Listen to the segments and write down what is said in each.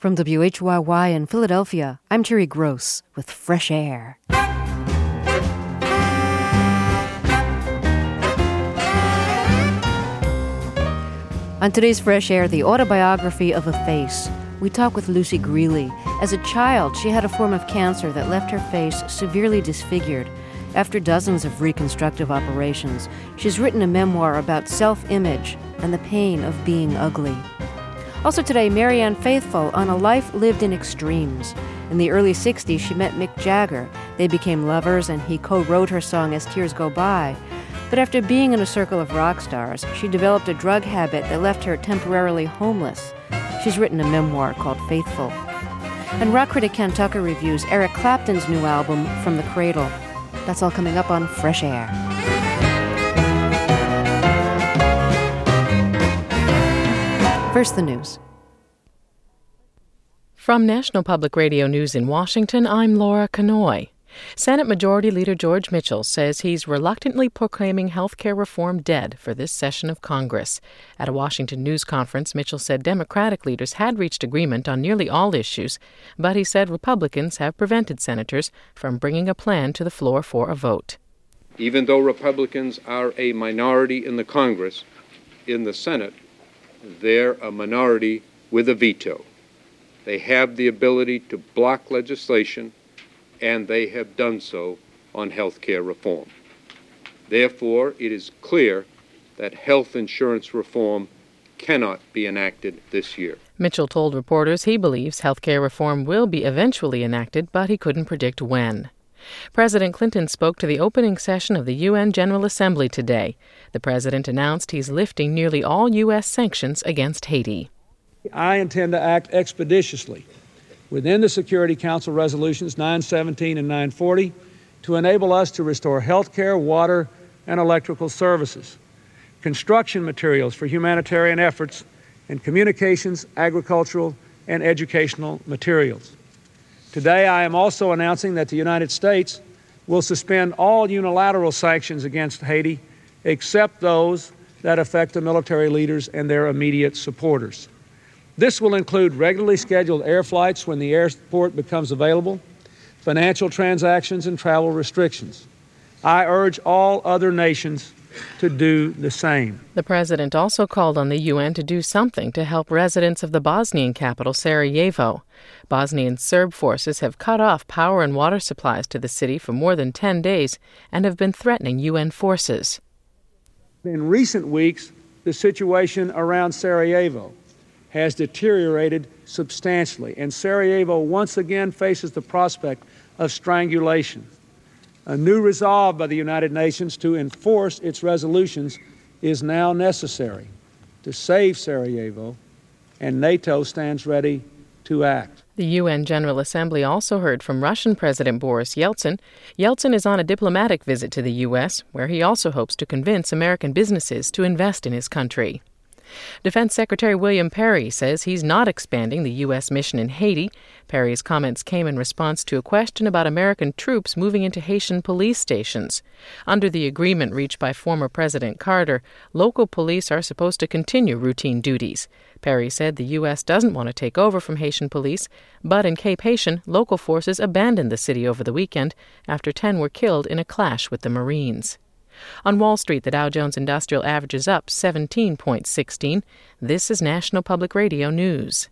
From WHYY in Philadelphia, I'm Terry Gross with Fresh Air. On today's Fresh Air, the autobiography of a face. We talk with Lucy Greeley. As a child, she had a form of cancer that left her face severely disfigured. After dozens of reconstructive operations, she's written a memoir about self-image and the pain of being ugly. Also today, Marianne Faithfull on a life lived in extremes. In the early 60s, she met Mick Jagger. They became lovers, and he co-wrote her song As Tears Go By. But after being in a circle of rock stars, she developed a drug habit that left her temporarily homeless. She's written a memoir called Faithful. And rock critic Ken Tucker reviews Eric Clapton's new album, From the Cradle. That's all coming up on Fresh Air. First, the news. From National Public Radio News in Washington, I'm Laura Kanoy. Senate Majority Leader George Mitchell says he's reluctantly proclaiming health care reform dead for this session of Congress. At a Washington news conference, Mitchell said Democratic leaders had reached agreement on nearly all issues, but he said Republicans have prevented senators from bringing a plan to the floor for a vote. Even though Republicans are a minority in the Congress, in the Senate, they're a minority with a veto. They have the ability to block legislation, and they have done so on health care reform. Therefore, it is clear that health insurance reform cannot be enacted this year. Mitchell told reporters he believes health care reform will be eventually enacted, but he couldn't predict when. President Clinton spoke to the opening session of the UN General Assembly today. The president announced he's lifting nearly all U.S. sanctions against Haiti. I intend to act expeditiously within the Security Council resolutions 917 and 940 to enable us to restore health care, water, and electrical services, construction materials for humanitarian efforts, and communications, agricultural, and educational materials. Today, I am also announcing that the United States will suspend all unilateral sanctions against Haiti, except those that affect the military leaders and their immediate supporters. This will include regularly scheduled air flights when the airport becomes available, financial transactions, and travel restrictions. I urge all other nations to do the same. The president also called on the UN to do something to help residents of the Bosnian capital, Sarajevo. Bosnian Serb forces have cut off power and water supplies to the city for more than 10 days and have been threatening UN forces. In recent weeks, the situation around Sarajevo has deteriorated substantially, and Sarajevo once again faces the prospect of strangulation. A new resolve by the United Nations to enforce its resolutions is now necessary to save Sarajevo, and NATO stands ready to act. The UN General Assembly also heard from Russian President Boris Yeltsin. Yeltsin is on a diplomatic visit to the U.S., where he also hopes to convince American businesses to invest in his country. Defense Secretary William Perry says he's not expanding the U.S. mission in Haiti. Perry's comments came in response to a question about American troops moving into Haitian police stations. Under the agreement reached by former President Carter, local police are supposed to continue routine duties. Perry said the U.S. doesn't want to take over from Haitian police, but in Cape Haitian, local forces abandoned the city over the weekend after 10 were killed in a clash with the Marines. On Wall Street, the Dow Jones Industrial Average is up 17.16. This is National Public Radio News.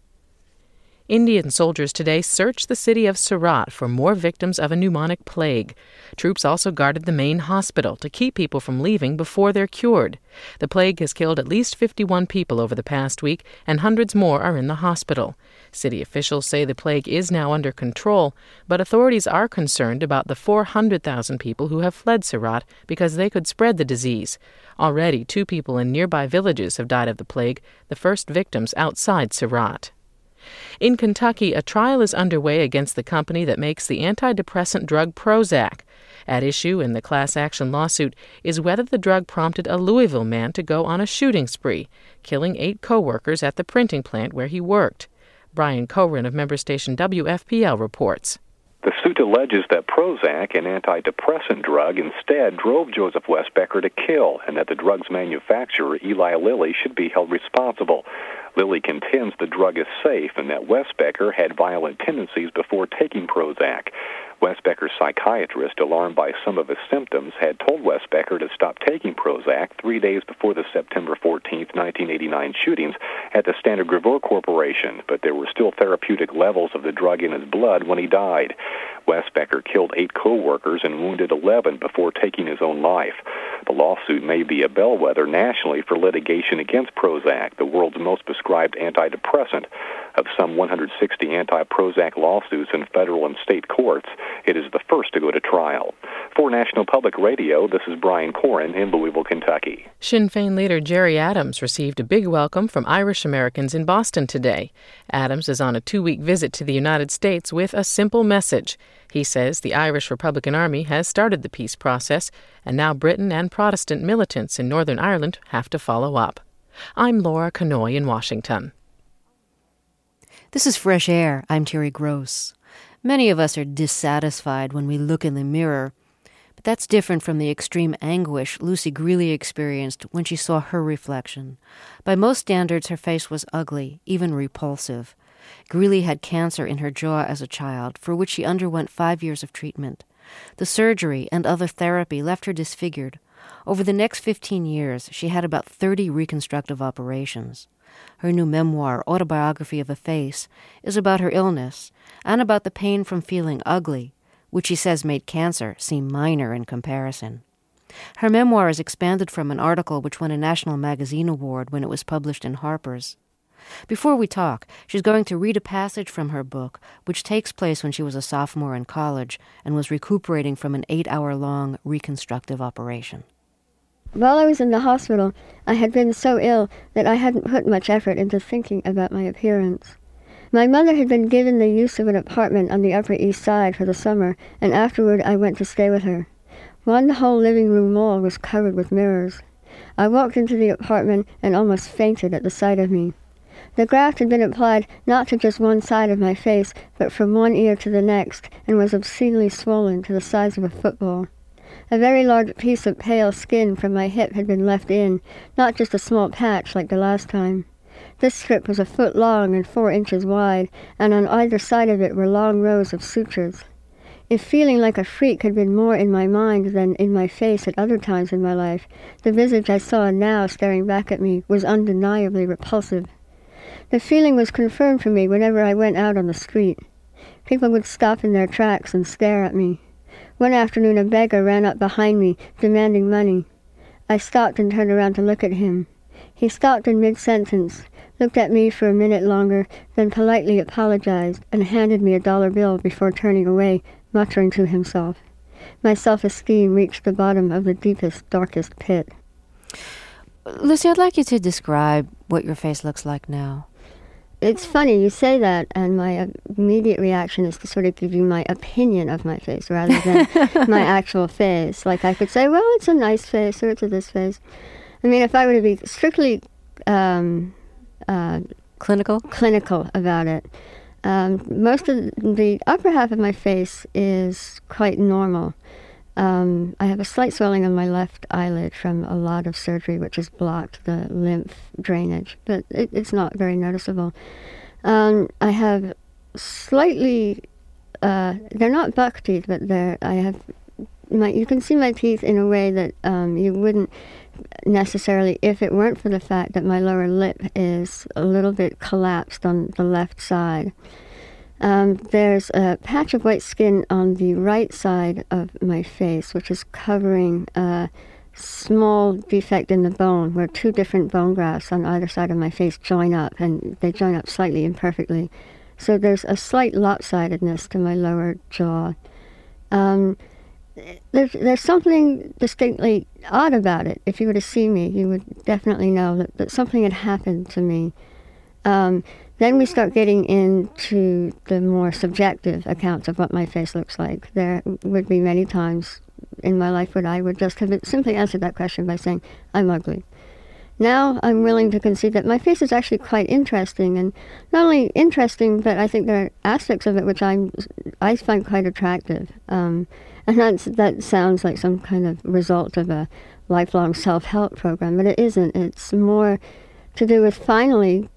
Indian soldiers today searched the city of Surat for more victims of a pneumonic plague. Troops also guarded the main hospital to keep people from leaving before they're cured. The plague has killed at least 51 people over the past week, and hundreds more are in the hospital. City officials say the plague is now under control, but authorities are concerned about the 400,000 people who have fled Surat because they could spread the disease. Already, 2 people in nearby villages have died of the plague, the first victims outside Surat. In Kentucky, a trial is underway against the company that makes the antidepressant drug Prozac. At issue in the class action lawsuit is whether the drug prompted a Louisville man to go on a shooting spree, killing 8 co-workers at the printing plant where he worked. Brian Cohran of member station WFPL reports. The suit alleges that Prozac, an antidepressant drug, instead drove Joseph Westbecker to kill, and that the drug's manufacturer, Eli Lilly, should be held responsible. Lilly contends the drug is safe and that Westbecker had violent tendencies before taking Prozac. Westbecker's psychiatrist, alarmed by some of his symptoms, had told Westbecker to stop taking Prozac 3 days before the September 14, 1989 shootings at the Standard Gravure Corporation, but there were still therapeutic levels of the drug in his blood when he died. Westbecker killed 8 co-workers and wounded 11 before taking his own life. The lawsuit may be a bellwether nationally for litigation against Prozac, the world's most prescribed antidepressant. Of some 160 anti-Prozac lawsuits in federal and state courts, it is the first to go to trial. For National Public Radio, this is Brian Corin in Louisville, Kentucky. Sinn Féin leader Gerry Adams received a big welcome from Irish Americans in Boston today. Adams is on a 2-week visit to the United States with a simple message. He says the Irish Republican Army has started the peace process, and now Britain and Protestant militants in Northern Ireland have to follow up. I'm Laura Canoy in Washington. This is Fresh Air. I'm Terry Gross. Many of us are dissatisfied when we look in the mirror, but that's different from the extreme anguish Lucy Greeley experienced when she saw her reflection. By most standards, her face was ugly, even repulsive. Greeley had cancer in her jaw as a child, for which she underwent 5 years of treatment. The surgery and other therapy left her disfigured. Over the next 15 years, she had about 30 reconstructive operations. Her new memoir, Autobiography of a Face, is about her illness and about the pain from feeling ugly, which she says made cancer seem minor in comparison. Her memoir is expanded from an article which won a National Magazine Award when it was published in Harper's. Before we talk, she's going to read a passage from her book, which takes place when she was a sophomore in college and was recuperating from an 8-hour-long reconstructive operation. While I was in the hospital, I had been so ill that I hadn't put much effort into thinking about my appearance. My mother had been given the use of an apartment on the Upper East Side for the summer, and afterward I went to stay with her. One whole living room wall was covered with mirrors. I walked into the apartment and almost fainted at the sight of me. The graft had been applied not to just one side of my face, but from one ear to the next, and was obscenely swollen to the size of a football. A very large piece of pale skin from my hip had been left in, not just a small patch like the last time. This strip was 1 foot long and 4 inches wide, and on either side of it were long rows of sutures. If feeling like a freak had been more in my mind than in my face at other times in my life, the visage I saw now staring back at me was undeniably repulsive. The feeling was confirmed for me whenever I went out on the street. People would stop in their tracks and stare at me. One afternoon a beggar ran up behind me, demanding money. I stopped and turned around to look at him. He stopped in mid-sentence, looked at me for a minute longer, then politely apologized and handed me a $1 bill before turning away, muttering to himself. My self-esteem reached the bottom of the deepest, darkest pit. Lucy, I'd like you to describe what your face looks like now. It's funny you say that, and my immediate reaction is to sort of give you my opinion of my face rather than my actual face. Like I could say, well, it's a nice face or it's a this face. I mean, if I were to be strictly clinical about it, most of the upper half of my face is quite normal. I have a slight swelling on my left eyelid from a lot of surgery, which has blocked the lymph drainage, but it's not very noticeable. I have slightly, they're not buck teeth, but you can see my teeth in a way that you wouldn't necessarily if it weren't for the fact that my lower lip is a little bit collapsed on the left side. There's a patch of white skin on the right side of my face, which is covering a small defect in the bone where 2 different bone grafts on either side of my face join up, and they join up slightly imperfectly. So there's a slight lopsidedness to my lower jaw. There's something distinctly odd about it. If you were to see me, you would definitely know that something had happened to me. Then we start getting into the more subjective accounts of what my face looks like. There would be many times in my life when I would just have simply answered that question by saying, I'm ugly. Now I'm willing to concede that my face is actually quite interesting, and not only interesting, but I think there are aspects of it which I find quite attractive. And that sounds like some kind of result of a lifelong self-help program, but it isn't. It's more to do with finally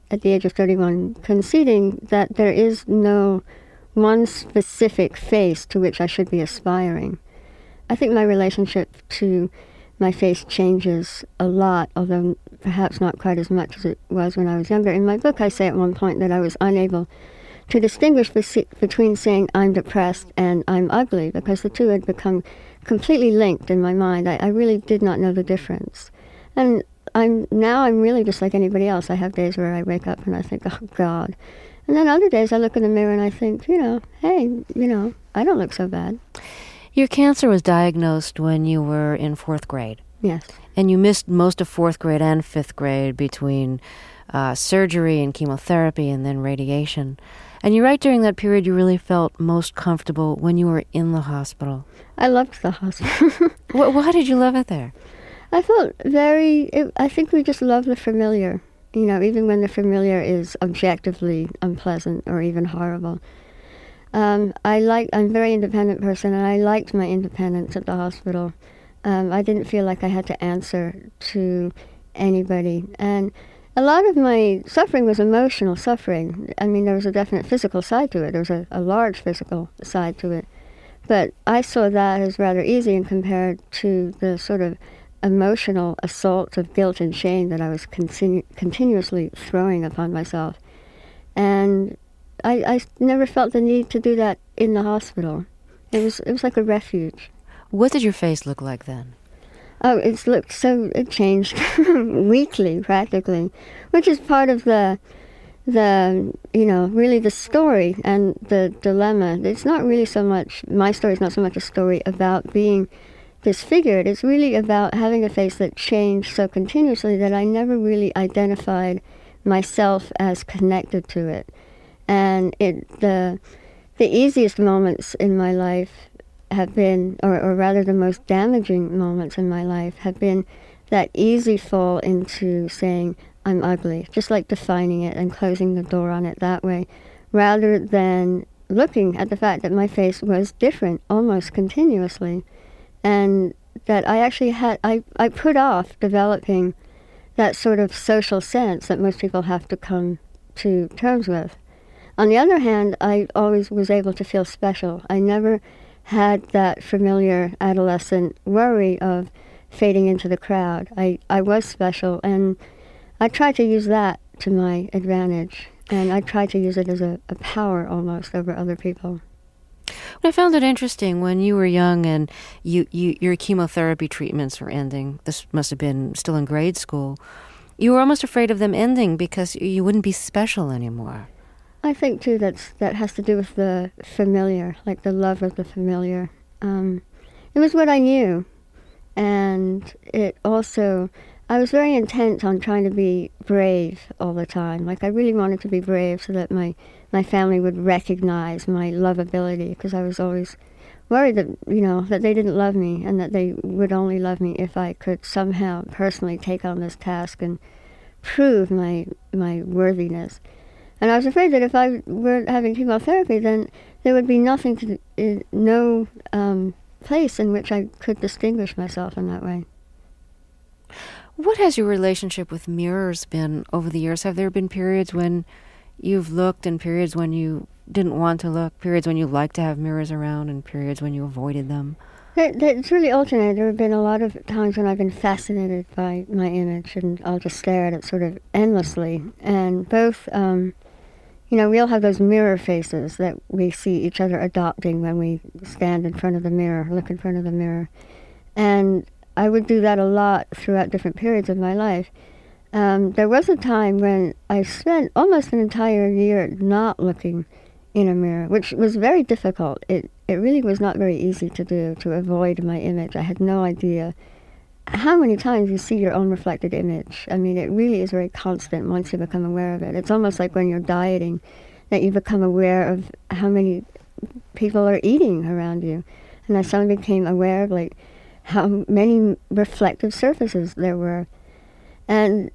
at the age of 31, conceding that there is no one specific face to which I should be aspiring. I think my relationship to my face changes a lot, although perhaps not quite as much as it was when I was younger. In my book, I say at one point that I was unable to distinguish between saying I'm depressed and I'm ugly, because the two had become completely linked in my mind. I really did not know the difference. And I'm really just like anybody else. I have days where I wake up and I think, oh, God. And then other days I look in the mirror and I think, hey, I don't look so bad. Your cancer was diagnosed when you were in 4th grade. Yes. And you missed most of 4th grade and 5th grade between surgery and chemotherapy and then radiation. And you write during that period you really felt most comfortable when you were in the hospital. I loved the hospital. Why did you love it there? I felt I think we just love the familiar. Even when the familiar is objectively unpleasant or even horrible. I'm a very independent person, and I liked my independence at the hospital. I didn't feel like I had to answer to anybody. And a lot of my suffering was emotional suffering. I mean, there was a definite physical side to it. There was a large physical side to it. But I saw that as rather easy and compared to the sort of emotional assault of guilt and shame that I was continuously throwing upon myself. And I never felt the need to do that in the hospital. It was like a refuge. What did your face look like then? Oh, it changed weekly, practically, which is part of the really the story and the dilemma. It's not really so much, my story is not so much a story about being disfigured. It's really about having a face that changed so continuously that I never really identified myself as connected to it. And the easiest moments in my life have been, or rather the most damaging moments in my life have been that easy fall into saying I'm ugly, just like defining it and closing the door on it that way, rather than looking at the fact that my face was different almost continuously. And that I actually I put off developing that sort of social sense that most people have to come to terms with. On the other hand, I always was able to feel special. I never had that familiar adolescent worry of fading into the crowd. I was special, and I tried to use that to my advantage, and I tried to use it as a power almost over other people. I found it interesting when you were young and your chemotherapy treatments were ending. This must have been still in grade school. You were almost afraid of them ending because you wouldn't be special anymore. I think, too, that has to do with the familiar, like the love of the familiar. It was what I knew. And it also, I was very intent on trying to be brave all the time. Like, I really wanted to be brave so that my family would recognize my lovability, because I was always worried that, that they didn't love me and that they would only love me if I could somehow personally take on this task and prove my worthiness. And I was afraid that if I were having chemotherapy, then there would be no place in which I could distinguish myself in that way. What has your relationship with mirrors been over the years? Have there been periods when you've looked and periods when you didn't want to look, periods when you liked to have mirrors around and periods when you avoided them? It's really alternated. There have been a lot of times when I've been fascinated by my image, and I'll just stare at it sort of endlessly. And both, we all have those mirror faces that we see each other adopting when we stand in front of the mirror, look in front of the mirror. And I would do that a lot throughout different periods of my life. There was a time when I spent almost an entire year not looking in a mirror, which was very difficult. It really was not very easy to do, to avoid my image. I had no idea how many times you see your own reflected image. I mean, it really is very constant once you become aware of it. It's almost like when you're dieting, that you become aware of how many people are eating around you. And I suddenly became aware of, how many reflective surfaces there were. And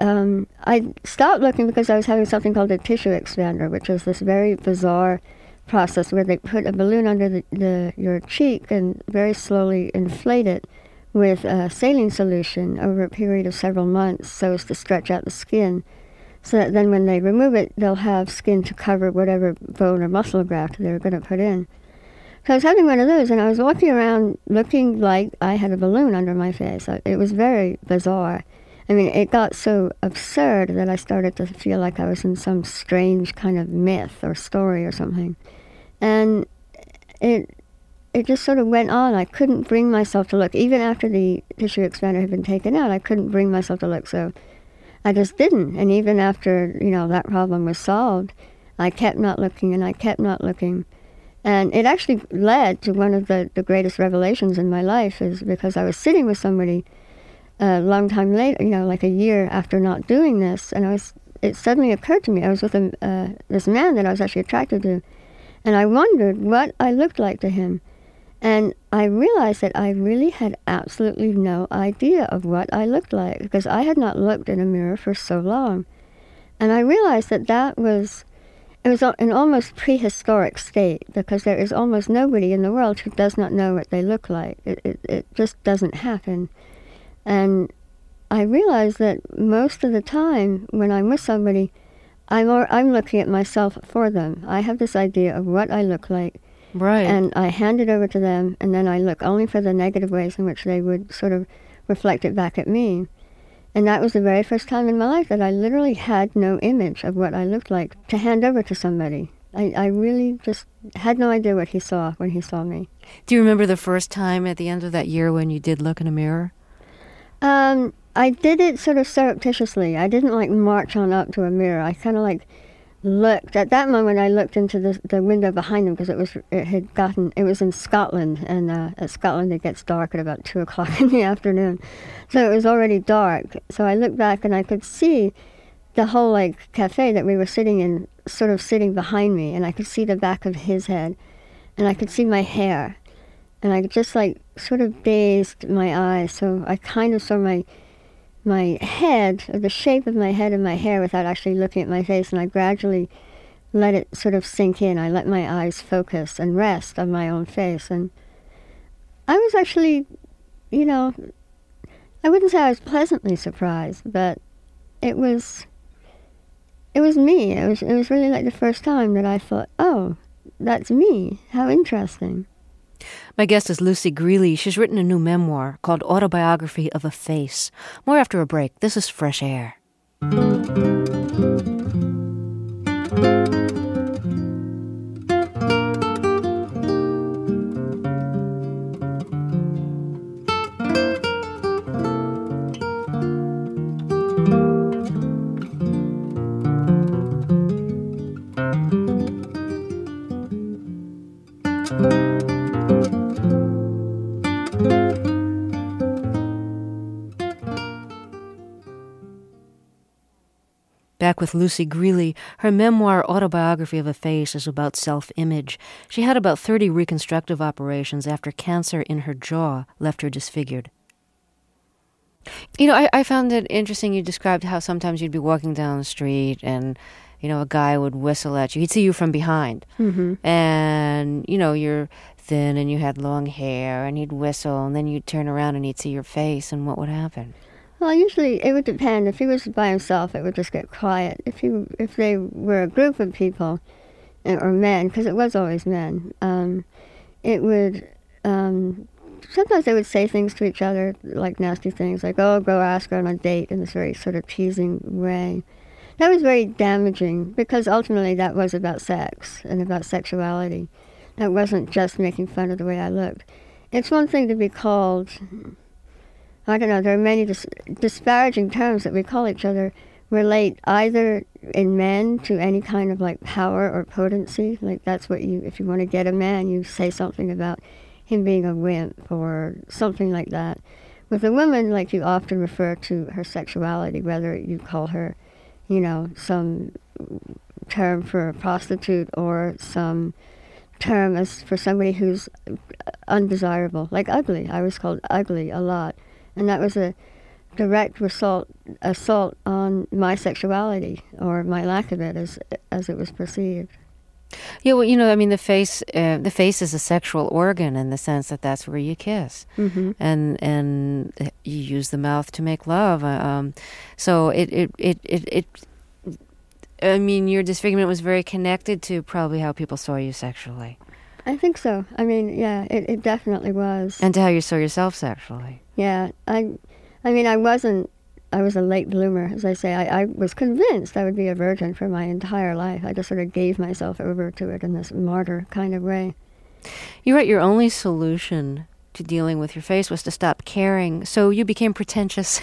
I stopped looking because I was having something called a tissue expander, which is this very bizarre process where they put a balloon under your cheek and very slowly inflate it with a saline solution over a period of several months so as to stretch out the skin so that then when they remove it, they'll have skin to cover whatever bone or muscle graft they're going to put in. So I was having one of those, and I was walking around looking like I had a balloon under my face. It was very bizarre. I mean, it got so absurd that I started to feel like I was in some strange kind of myth or story or something. And it just sort of went on. I couldn't bring myself to look. Even after the tissue expander had been taken out, I couldn't bring myself to look. So I just didn't. And even after, that problem was solved, I kept not looking and I kept not looking. And it actually led to one of the greatest revelations in my life, is because I was sitting with somebody a long time later, like a year after not doing this, and it suddenly occurred to me, I was with this man that I was actually attracted to, and I wondered what I looked like to him. And I realized that I really had absolutely no idea of what I looked like, because I had not looked in a mirror for so long. And I realized that it was an almost prehistoric state, because there is almost nobody in the world who does not know what they look like. It just doesn't happen. And I realized that most of the time when I'm with somebody, I'm looking at myself for them. I have this idea of what I look like. Right. And I hand it over to them, and then I look only for the negative ways in which they would sort of reflect it back at me. And that was the very first time in my life that I literally had no image of what I looked like to hand over to somebody. I really just had no idea what he saw when he saw me. Do you remember the first time at the end of that year when you did look in a mirror? I did it sort of surreptitiously. I didn't march on up to a mirror. I kind of looked. At that moment, I looked into the window behind him, because it was in Scotland, and at Scotland it gets dark at about 2 o'clock in the afternoon. So it was already dark. So I looked back and I could see the whole cafe that we were sitting in, sort of sitting behind me, and I could see the back of his head, and I could see my hair. And I just sort of dazed my eyes, so I kind of saw my head, or the shape of my head and my hair, without actually looking at my face, and I gradually let it sort of sink in. I let my eyes focus and rest on my own face, and I was actually, I wouldn't say I was pleasantly surprised, but it was me. It was really like the first time that I thought, oh, that's me. How interesting. My guest is Lucy Greeley. She's written a new memoir called Autobiography of a Face. More after a break. This is Fresh Air. Back with Lucy Greeley. Her memoir, Autobiography of a Face, is about self-image. She had about 30 reconstructive operations after cancer in her jaw left her disfigured. I found it interesting you described how sometimes you'd be walking down the street and, a guy would whistle at you. He'd see you from behind. Mm-hmm. And, you're thin and you had long hair, and he'd whistle, and then you'd turn around and he'd see your face, and what would happen? Well, usually it would depend. If he was by himself, it would just get quiet. If they were a group of people, or men, because it was always men, it would, sometimes they would say things to each other, like nasty things, like, oh, go ask her on a date, in this very sort of teasing way. That was very damaging, because ultimately that was about sex and about sexuality. That wasn't just making fun of the way I looked. It's one thing to be called, I don't know, there are many disparaging terms that we call each other relate either in men to any kind of power or potency. That's what if you want to get a man, you say something about him being a wimp or something like that. With a woman, you often refer to her sexuality, whether you call her, some term for a prostitute or some term as for somebody who's undesirable, like ugly. I was called ugly a lot. And that was a direct assault on my sexuality, or my lack of it, as it was perceived. Yeah, well, the face is a sexual organ in the sense that that's where you kiss, mm-hmm. and you use the mouth to make love. So it I mean, your disfigurement was very connected to probably how people saw you sexually. I think so. I mean, yeah, it definitely was. And to how you saw yourself sexually. Yeah, I mean, I was a late bloomer, as I say. I was convinced I would be a virgin for my entire life. I just sort of gave myself over to it in this martyr kind of way. You write your only solution to dealing with your face was to stop caring, so you became pretentious.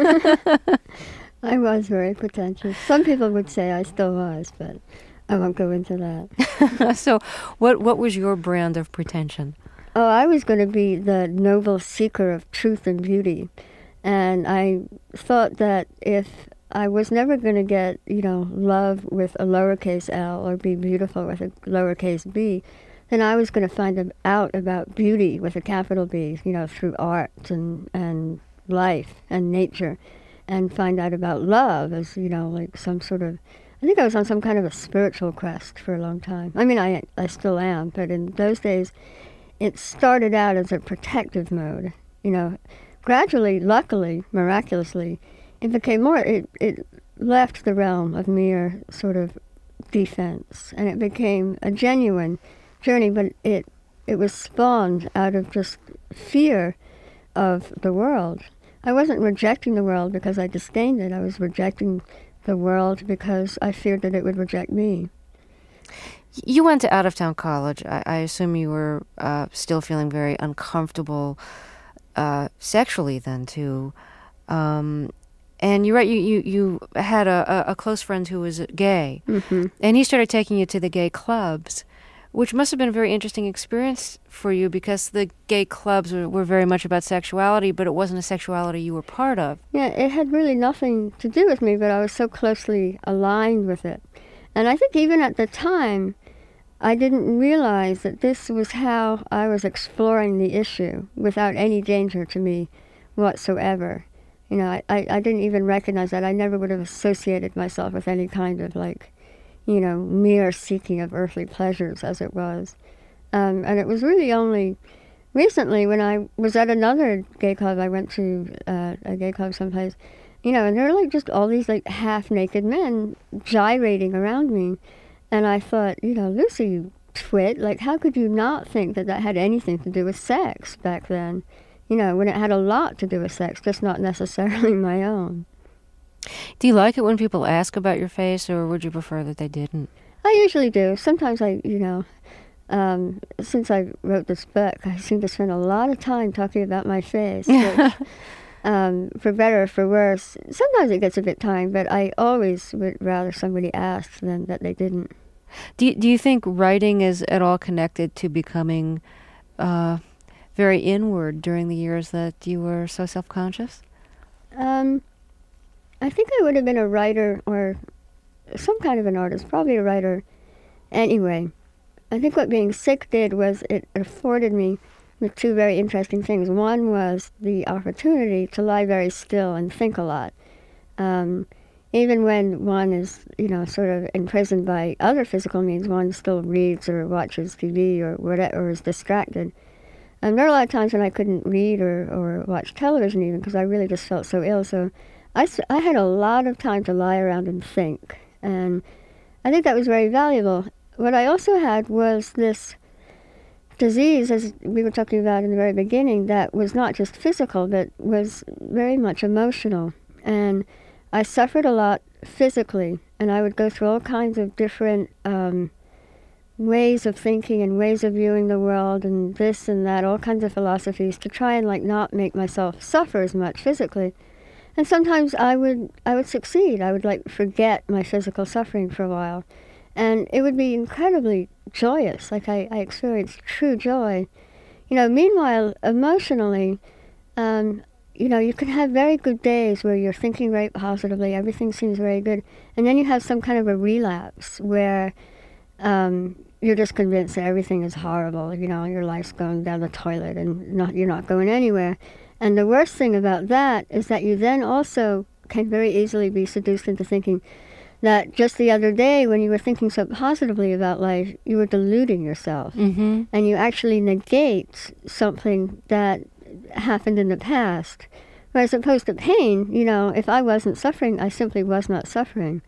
I was very pretentious. Some people would say I still was, but I won't go into that. So what was your brand of pretension? Oh, I was going to be the noble seeker of truth and beauty. And I thought that if I was never going to get, love with a lowercase l or be beautiful with a lowercase b, then I was going to find out about beauty with a capital B, through art and life and nature, and find out about love as, like some sort of, I think I was on some kind of a spiritual quest for a long time. I mean, I still am, but in those days, it started out as a protective mode, Gradually, luckily, miraculously, it became more, it left the realm of mere sort of defense, and it became a genuine journey, but it was spawned out of just fear of the world. I wasn't rejecting the world because I disdained it. I was rejecting the world because I feared that it would reject me. You went to out-of-town college. I assume you were still feeling very uncomfortable sexually then too, and you're right. You had a close friend who was gay, mm-hmm. and he started taking you to the gay clubs, which must have been a very interesting experience for you because the gay clubs were very much about sexuality, but it wasn't a sexuality you were part of. Yeah, it had really nothing to do with me, but I was so closely aligned with it, and I think even at the time, I didn't realize that this was how I was exploring the issue without any danger to me whatsoever. I didn't even recognize that. I never would have associated myself with any kind of mere seeking of earthly pleasures as it was. And it was really only recently when I was at another gay club, I went to a gay club someplace, and there were just all these half-naked men gyrating around me. And I thought, Lucy, you twit, how could you not think that had anything to do with sex back then? When it had a lot to do with sex, just not necessarily my own. Do you like it when people ask about your face, or would you prefer that they didn't? I usually do. Sometimes since I wrote this book, I seem to spend a lot of time talking about my face, which, for better or for worse. Sometimes it gets a bit tiring, but I always would rather somebody asked than that they didn't. Do you think writing is at all connected to becoming very inward during the years that you were so self-conscious? I think I would have been a writer or some kind of an artist, probably a writer anyway. I think what being sick did was it afforded me with two very interesting things. One was the opportunity to lie very still and think a lot. Even when one is, sort of imprisoned by other physical means, one still reads or watches TV or whatever, or is distracted. And there are a lot of times when I couldn't read or watch television even because I really just felt so ill. So I had a lot of time to lie around and think. And I think that was very valuable. What I also had was this disease, as we were talking about in the very beginning, that was not just physical, but was very much emotional. And I suffered a lot physically, and I would go through all kinds of different ways of thinking and ways of viewing the world and this and that, all kinds of philosophies to try and not make myself suffer as much physically. And sometimes I would succeed. I would forget my physical suffering for a while. And it would be incredibly joyous. I experienced true joy. Meanwhile, emotionally, you can have very good days where you're thinking very positively, everything seems very good, and then you have some kind of a relapse where you're just convinced that everything is horrible, your life's going down the toilet and you're not going anywhere. And the worst thing about that is that you then also can very easily be seduced into thinking that just the other day when you were thinking so positively about life, you were deluding yourself. Mm-hmm. And you actually negate something that happened in the past. Whereas opposed to pain, if I wasn't suffering, I simply was not suffering.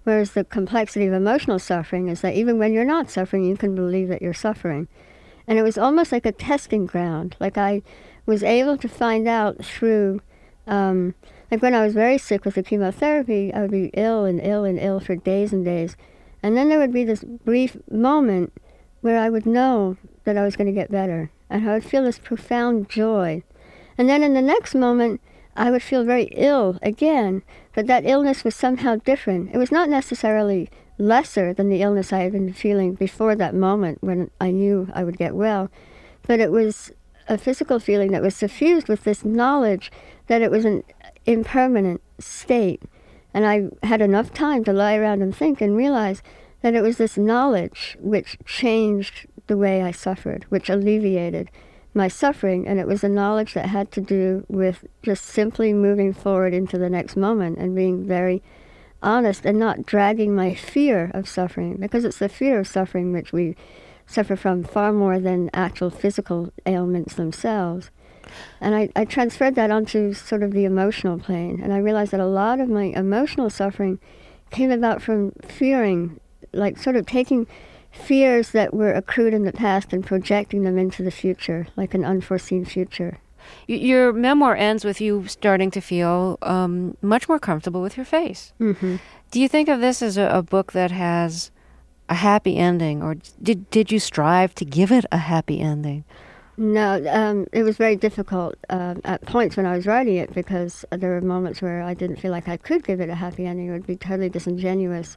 Whereas the complexity of emotional suffering is that even when you're not suffering, you can believe that you're suffering. And it was almost like a testing ground. Like I was able to find out through, like when I was very sick with the chemotherapy, I would be ill and ill and ill for days and days. And then there would be this brief moment where I would know that I was going to get better. And I would feel this profound joy. And then in the next moment, I would feel very ill again, but that illness was somehow different. It was not necessarily lesser than the illness I had been feeling before that moment when I knew I would get well, but it was a physical feeling that was suffused with this knowledge that it was an impermanent state. And I had enough time to lie around and think and realize that it was this knowledge which changed the way I suffered, which alleviated my suffering, and it was a knowledge that had to do with just simply moving forward into the next moment and being very honest and not dragging my fear of suffering, because it's the fear of suffering which we suffer from far more than actual physical ailments themselves. And I transferred that onto sort of the emotional plane, and I realized that a lot of my emotional suffering came about from fearing, like sort of taking fears that were accrued in the past and projecting them into the future, like an unforeseen future. Your memoir ends with you starting to feel much more comfortable with your face. Mm-hmm. Do you think of this as a book that has a happy ending, or did you strive to give it a happy ending? No, it was very difficult at points when I was writing it, because there were moments where I didn't feel like I could give it a happy ending. It would be totally disingenuous.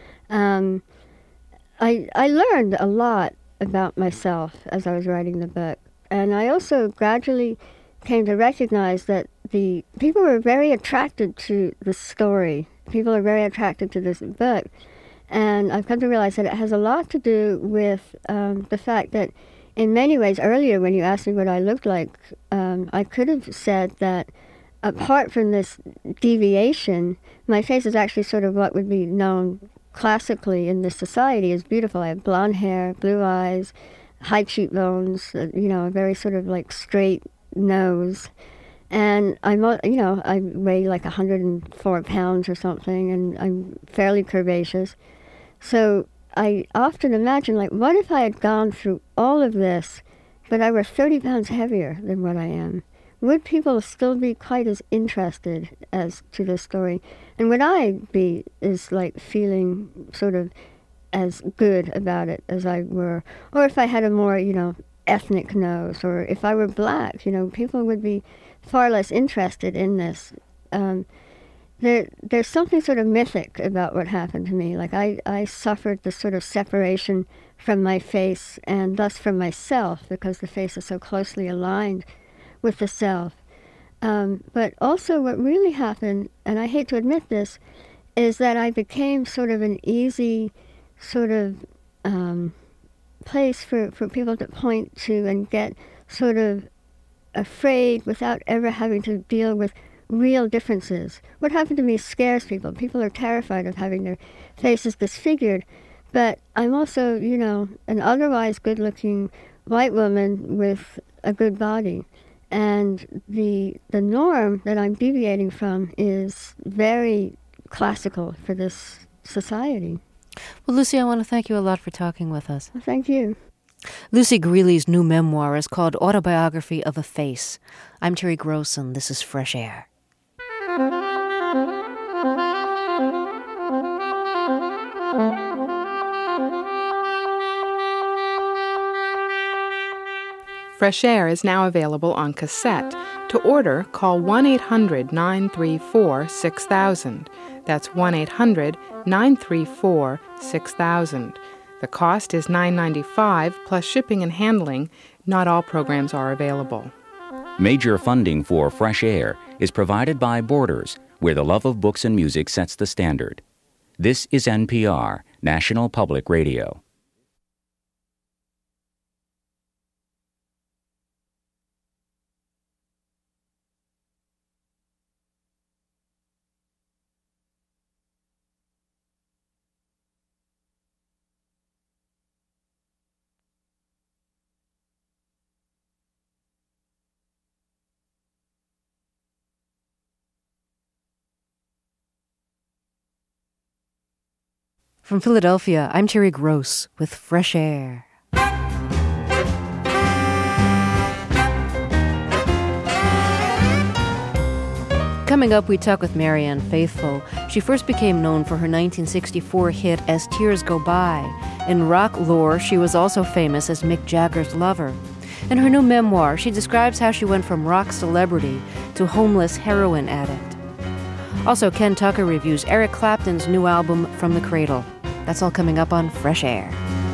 I learned a lot about myself as I was writing the book, and I also gradually came to recognize that the people were very attracted to the story. People are very attracted to this book, and I've come to realize that it has a lot to do with the fact that in many ways, earlier when you asked me what I looked like, I could have said that apart from this deviation, my face is actually sort of what would be known classically in this society as beautiful. I have blonde hair, blue eyes, high cheekbones, a very sort of like straight nose. And I weigh like 104 pounds or something, and I'm fairly curvaceous. So I often imagine, like, what if I had gone through all of this, but I were 30 pounds heavier than what I am? Would people still be quite as interested as to this story? And would I be as, like, feeling sort of as good about it as I were? Or if I had a more, ethnic nose, or if I were black, people would be far less interested in this. There's something sort of mythic about what happened to me. Like, I suffered this sort of separation from my face and thus from myself, because the face is so closely aligned with the self. But also what really happened, and I hate to admit this, is that I became sort of an easy sort of place for people to point to and get sort of afraid without ever having to deal with real differences. What happened to me scares people. People are terrified of having their faces disfigured. But I'm also, an otherwise good-looking white woman with a good body. And the norm that I'm deviating from is very classical for this society. Well, Lucy, I want to thank you a lot for talking with us. Well, thank you. Lucy Greeley's new memoir is called Autobiography of a Face. I'm Terry Grossen. This is Fresh Air. Fresh Air is now available on cassette. To order, call 1-800-934-6000. That's 1-800-934-6000. The cost is $9.95 plus shipping and handling. Not all programs are available. Major funding for Fresh Air is provided by Borders, where the love of books and music sets the standard. This is NPR, National Public Radio. From Philadelphia, I'm Terry Gross with Fresh Air. Coming up, we talk with Marianne Faithfull. She first became known for her 1964 hit As Tears Go By. In rock lore, she was also famous as Mick Jagger's lover. In her new memoir, she describes how she went from rock celebrity to homeless heroin addict. Also, Ken Tucker reviews Eric Clapton's new album, From the Cradle. That's all coming up on Fresh Air.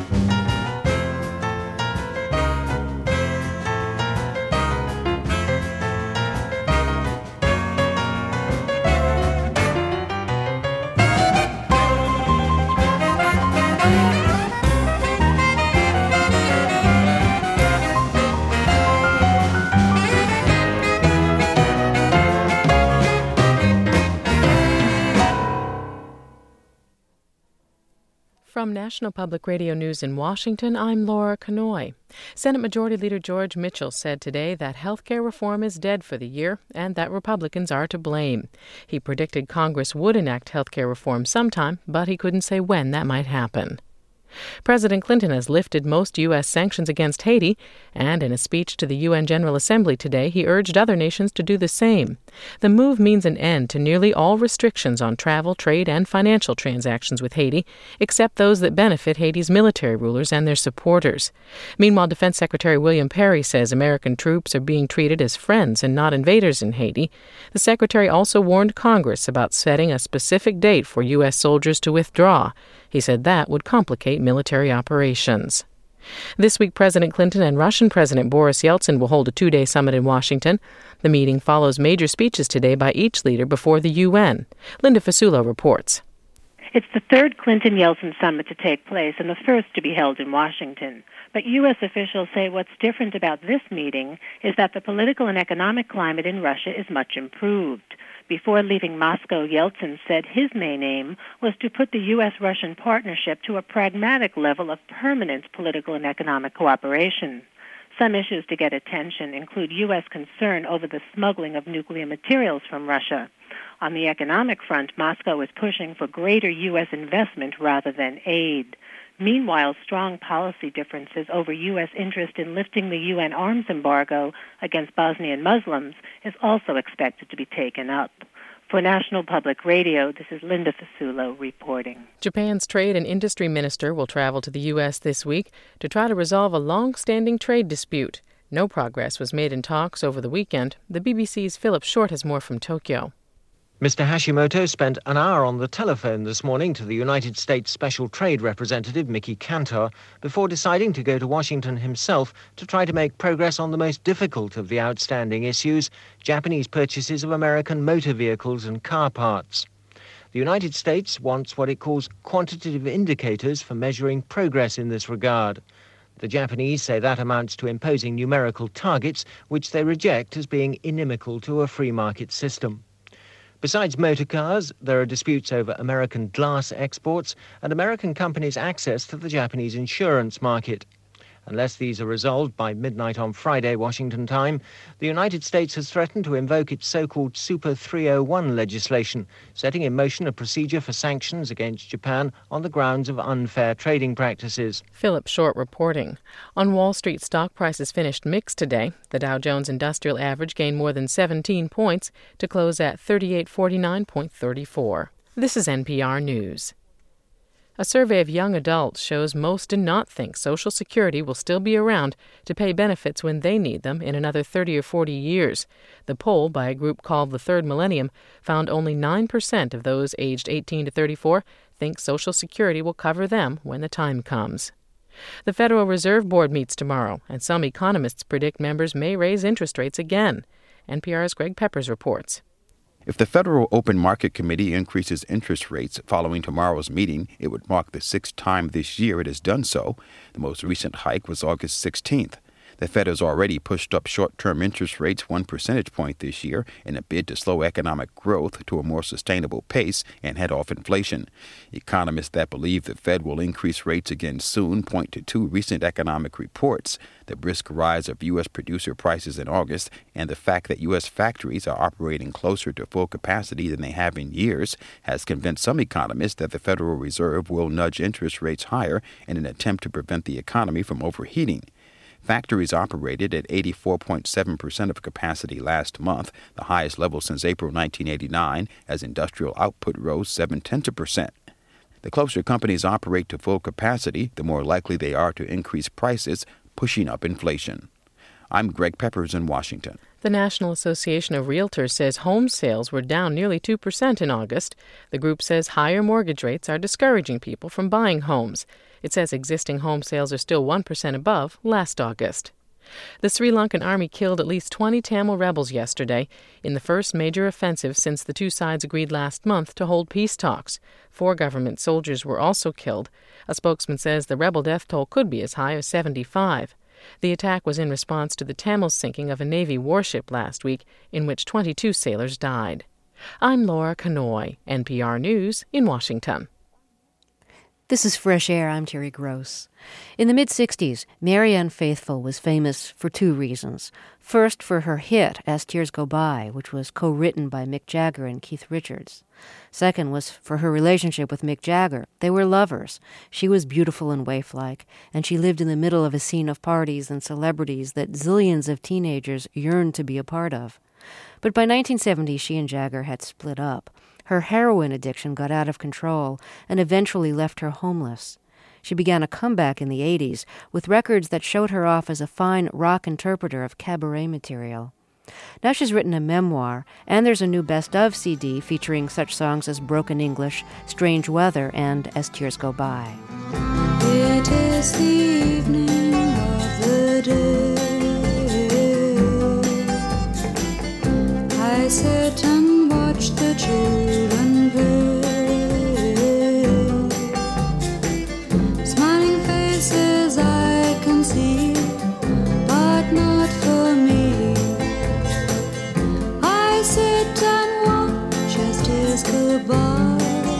From National Public Radio News in Washington, I'm Laura Kanoy. Senate Majority Leader George Mitchell said today that health care reform is dead for the year and that Republicans are to blame. He predicted Congress would enact health care reform sometime, but he couldn't say when that might happen. President Clinton has lifted most U.S. sanctions against Haiti, and in a speech to the UN General Assembly today, he urged other nations to do the same. The move means an end to nearly all restrictions on travel, trade, and financial transactions with Haiti, except those that benefit Haiti's military rulers and their supporters. Meanwhile, Defense Secretary William Perry says American troops are being treated as friends and not invaders in Haiti. The secretary also warned Congress about setting a specific date for U.S. soldiers to withdraw. He said that would complicate military operations. This week, President Clinton and Russian President Boris Yeltsin will hold a two-day summit in Washington. The meeting follows major speeches today by each leader before the UN. Linda Fasulo reports. It's the third Clinton-Yeltsin summit to take place and the first to be held in Washington. But U.S. officials say what's different about this meeting is that the political and economic climate in Russia is much improved. Before leaving Moscow, Yeltsin said his main aim was to put the U.S.-Russian partnership to a pragmatic level of permanent political and economic cooperation. Some issues to get attention include U.S. concern over the smuggling of nuclear materials from Russia. On the economic front, Moscow is pushing for greater U.S. investment rather than aid. Meanwhile, strong policy differences over U.S. interest in lifting the UN arms embargo against Bosnian Muslims is also expected to be taken up. For National Public Radio, this is Linda Fasulo reporting. Japan's trade and industry minister will travel to the U.S. this week to try to resolve a long-standing trade dispute. No progress was made in talks over the weekend. The BBC's Philip Short has more from Tokyo. Mr. Hashimoto spent an hour on the telephone this morning to the United States Special Trade Representative Mickey Cantor before deciding to go to Washington himself to try to make progress on the most difficult of the outstanding issues, Japanese purchases of American motor vehicles and car parts. The United States wants what it calls quantitative indicators for measuring progress in this regard. The Japanese say that amounts to imposing numerical targets, which they reject as being inimical to a free market system. Besides motor cars, there are disputes over American glass exports and American companies' access to the Japanese insurance market. Unless these are resolved by midnight on Friday, Washington time, the United States has threatened to invoke its so-called Super 301 legislation, setting in motion a procedure for sanctions against Japan on the grounds of unfair trading practices. Philip Short reporting. On Wall Street, stock prices finished mixed today. The Dow Jones Industrial Average gained more than 17 points to close at 3849.34. This is NPR News. A survey of young adults shows most do not think Social Security will still be around to pay benefits when they need them in another 30 or 40 years. The poll, by a group called the Third Millennium, found only 9% of those aged 18 to 34 think Social Security will cover them when the time comes. The Federal Reserve Board meets tomorrow, and some economists predict members may raise interest rates again. NPR's Greg Peppers reports. If the Federal Open Market Committee increases interest rates following tomorrow's meeting, it would mark the sixth time this year it has done so. The most recent hike was August 16th. The Fed has already pushed up short-term interest rates 1 percentage point this year in a bid to slow economic growth to a more sustainable pace and head off inflation. Economists that believe the Fed will increase rates again soon point to two recent economic reports: the brisk rise of U.S. producer prices in August and the fact that U.S. factories are operating closer to full capacity than they have in years has convinced some economists that the Federal Reserve will nudge interest rates higher in an attempt to prevent the economy from overheating. Factories operated at 84.7% of capacity last month, the highest level since April 1989, as industrial output rose 0.7%. The closer companies operate to full capacity, the more likely they are to increase prices, pushing up inflation. I'm Greg Peppers in Washington. The National Association of Realtors says home sales were down nearly 2% in August. The group says higher mortgage rates are discouraging people from buying homes. It says existing home sales are still 1% above last August. The Sri Lankan army killed at least 20 Tamil rebels yesterday in the first major offensive since the two sides agreed last month to hold peace talks. 4 government soldiers were also killed. A spokesman says the rebel death toll could be as high as 75. The attack was in response to the Tamil sinking of a Navy warship last week, in which 22 sailors died. I'm Laura Kanoy, NPR News in Washington. This is Fresh Air. I'm Terry Gross. In the mid-'60s, Marianne Faithfull was famous for 2 reasons. First, for her hit, As Tears Go By, which was co-written by Mick Jagger and Keith Richards. Second was for her relationship with Mick Jagger. They were lovers. She was beautiful and waif-like, and she lived in the middle of a scene of parties and celebrities that zillions of teenagers yearned to be a part of. But by 1970, she and Jagger had split up. Her heroin addiction got out of control and eventually left her homeless. She began a comeback in the 80s with records that showed her off as a fine rock interpreter of cabaret material. Now she's written a memoir, and there's a new Best Of CD featuring such songs as Broken English, Strange Weather, and As Tears Go By. It is the evening of the day. I sit and watch the children play. Smiling faces I can see, but not for me. I sit and watch as tears go by.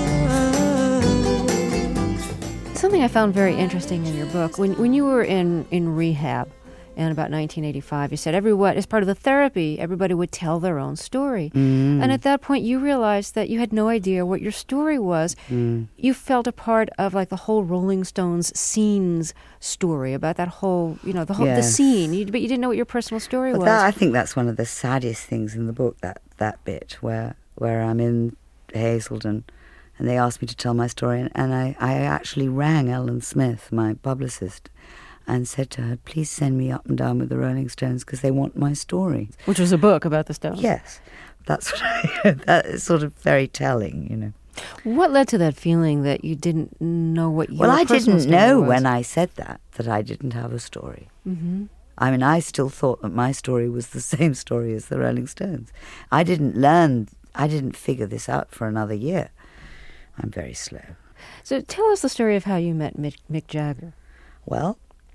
Something I found very interesting in your book, when you were in rehab in about 1985, you said as part of the therapy, everybody would tell their own story. And at that point, you realized that you had no idea what your story was. You felt a part of like the whole Rolling Stones scenes story about that whole, the scene, but you didn't know what your personal story was. I think that's one of the saddest things in the book, that bit where I'm in Hazelden and they asked me to tell my story, and I actually rang Ellen Smith, my publicist, and said to her, please send me Up and Down with the Rolling Stones because they want my story. Which was a book about the Stones. Yes. That's what that is sort of very telling, What led to that feeling that you didn't know what your Well, I personal didn't story know was? when I said that I didn't have a story. Mm-hmm. I mean, I still thought that my story was the same story as the Rolling Stones. I didn't figure this out for another year. I'm very slow. So tell us the story of how you met Mick Jagger. Well,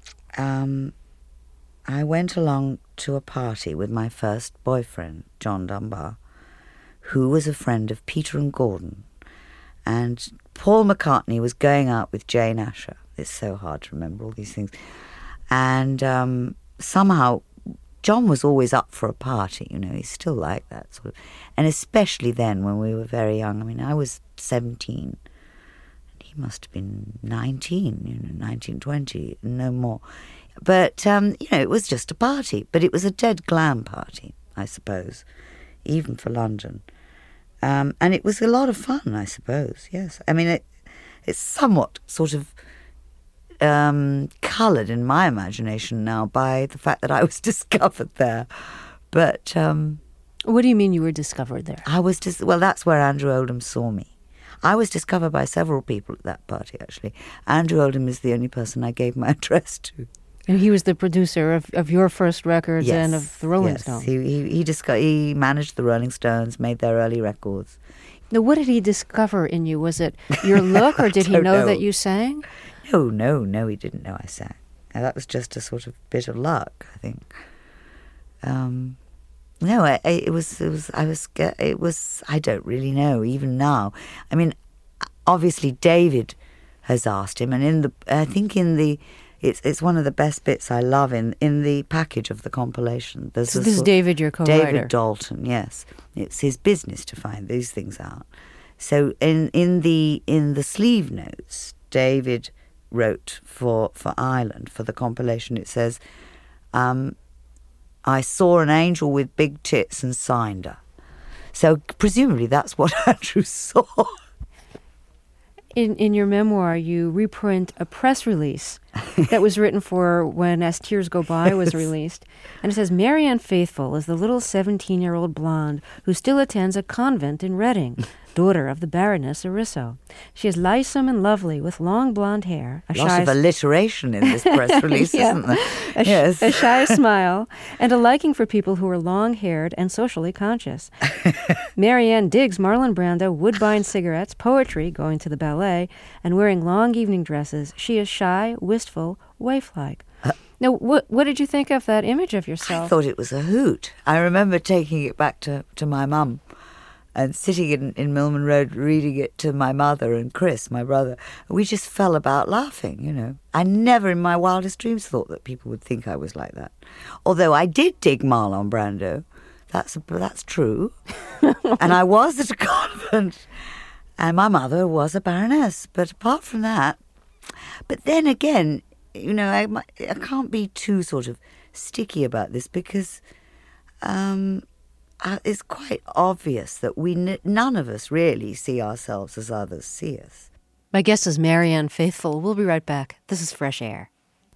I went along to a party with my first boyfriend, John Dunbar, who was a friend of Peter and Gordon. And Paul McCartney was going out with Jane Asher. It's so hard to remember all these things. And somehow John was always up for a party, he's still like that sort of. And especially then when we were very young. I mean, I was 17 and he must have been 19, 19, 20, no more. But, it was just a party. But it was a dead glam party, I suppose, even for London. And it was a lot of fun, I suppose, yes. I mean, it's somewhat sort of coloured in my imagination now by the fact that I was discovered there. But what do you mean you were discovered there? I was that's where Andrew Oldham saw me. I was discovered by several people at that party, actually. Andrew Oldham is the only person I gave my address to. And he was the producer of your first records and of the Rolling Stones. He managed the Rolling Stones, made their early records. Now, what did he discover in you? Was it your look, or did he know that you sang? No, he didn't know I sang. that was just a sort of bit of luck, I think. No, it was. I don't really know even now. I mean, obviously David has asked him, and it's one of the best bits I love in the package of the compilation. So this is David, your co-writer. David Dalton, yes. It's his business to find these things out. So in the sleeve notes, David wrote for Ireland, for the compilation, it says, I saw an angel with big tits and signed her. So presumably that's what Andrew saw. In your memoir, you reprint a press release that was written for when As Tears Go By was released. And it says, Marianne Faithfull is the little 17-year-old blonde who still attends a convent in Reading, daughter of the Baroness Arisso. She is lissome and lovely with long blonde hair. Lots of alliteration in this press release, isn't there? Yes. A shy smile, and a liking for people who are long-haired and socially conscious. Marianne digs Marlon Brando, Woodbine cigarettes, poetry, going to the ballet, and wearing long evening dresses. She is shy, wistful, waif-like. Now, what did you think of that image of yourself? I thought it was a hoot. I remember taking it back to my mum and sitting in Milman Road reading it to my mother and Chris, my brother. We just fell about laughing, you know. I never in my wildest dreams thought that people would think I was like that. Although I did dig Marlon Brando. That's true. And I was at a convent. And my mother was a baroness. But apart from that... But then again, you know, I can't be too sort of sticky about this because... it's quite obvious that none of us really see ourselves as others see us. My guest is Marianne Faithfull. We'll be right back. This is Fresh Air.